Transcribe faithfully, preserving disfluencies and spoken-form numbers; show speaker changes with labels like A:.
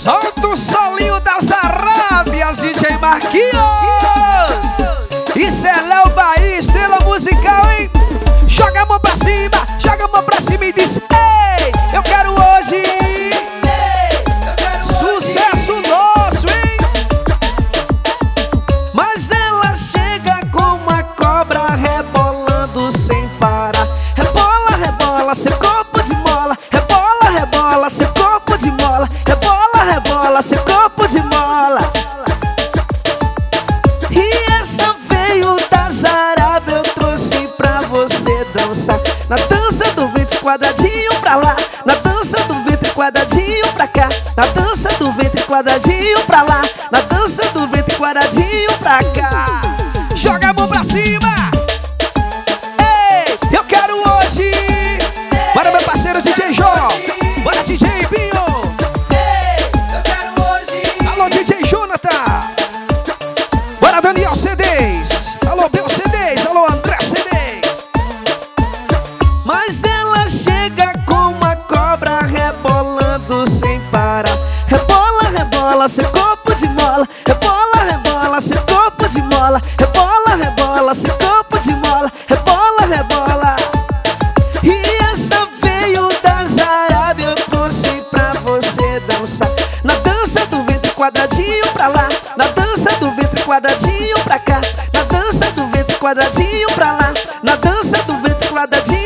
A: Solta o solinho das Arábias, D J Marquinhos. Isso é Léo Bahia, estrela musical, hein? Joga a mão pra cima, joga a mão pra cima e diz: ei, eu quero hoje. Ei, eu quero sucesso hoje. Nosso, hein? Mas ela chega com uma cobra rebolando sem parar. Rebola, rebola, seu corpo de mola. Rebola, rebola, seu corpo de mola. Rebola, rebola, seu corpo de mola. E essa veio das Arábias, eu trouxe pra você dançar. Na dança do ventre, quadradinho pra lá. Na dança do ventre, quadradinho pra cá. Na dança do ventre, quadradinho pra lá. Na dança do ventre, quadradinho pra cá. Joga a mão pra cima. Ei, eu quero hoje. Bora, meu parceiro D J Jó. Bora, D J Binho. Ei, eu quero hoje. Alô, D J Jonathan. Bora, Daniel C Ds. Alô, Bel C Ds. Alô, André C Ds. Mas ela chega com uma cobra rebolando sem parar. Rebola, rebola, seu corpo de mola. Rebola, rebola, seu corpo de mola. Rebola, rebola, seu corpo de mola. Rebola, rebola. E essa veio das Arábias, eu trouxe pra você dançar. Na dança do ventre, quadradinho pra lá. Na dança do ventre, quadradinho pra cá. Na dança do ventre, quadradinho pra lá. Na dança do ventre, quadradinho